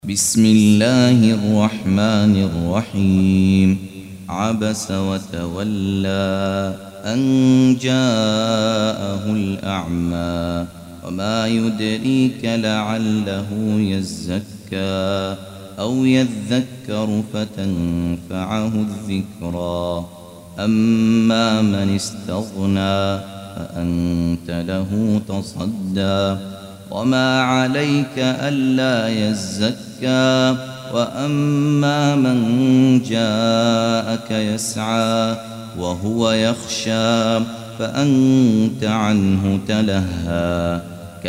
بسم الله الرحمن الرحيم. عبس وتولى أن جاءه الأعمى وما يدريك لعله يزكى أو يذكر فتنفعه الذكرى. أما من استغنى فأنت له تصدى وما عليك ألا يزكى. وأما من جاءك يسعى وهو يخشى فأنت عنه تلهى.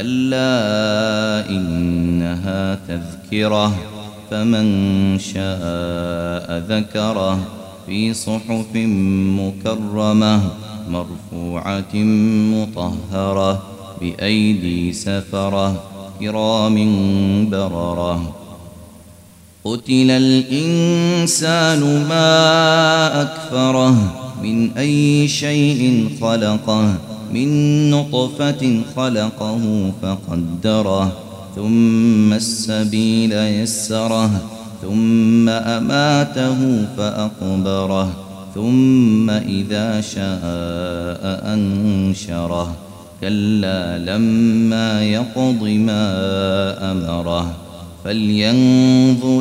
كلا إنها تذكرة فمن شاء ذكره في صحف مكرمة مرفوعة مطهرة بأيدي سفرة كرام بررة. قتل الإنسان ما أكفره من أي شيء خلقه من نطفة خلقه فقدره ثم السبيل يسره ثم أماته فأقبره ثم إذا شاء أنشره. كلا لما يقض ما أمره. فلينظر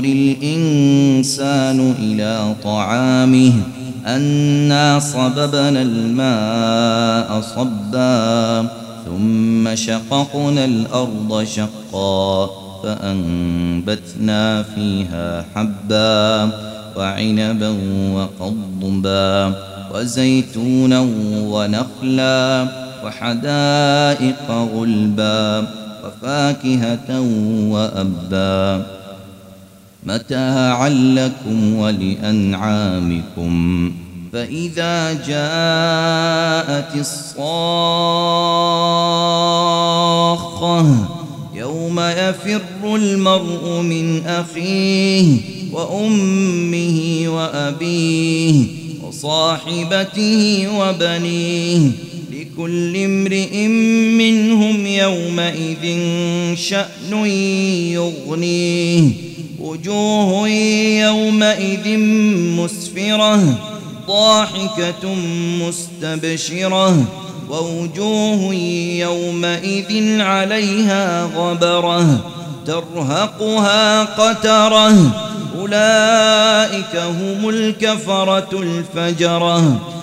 الإنسان إلى طعامه أنا صببنا الماء صبا ثم شققنا الأرض شقا فأنبتنا فيها حبا وعنبا وقضبا وزيتونا ونخلا وحدائق غلبا وفاكهة وأبا متاعا لكم ولأنعامكم. فإذا جاءت الصاخة يوم يفر المرء من أخيه وأمه وأبيه وصاحبته وبنيه لكل امرئ منهم يومئذ شأن يغنيه. وجوه يومئذ مسفرة ضاحكة مستبشرة ووجوه يومئذ عليها غبرة ترهقها قترة. أولئك هم الكفرة الفجرة.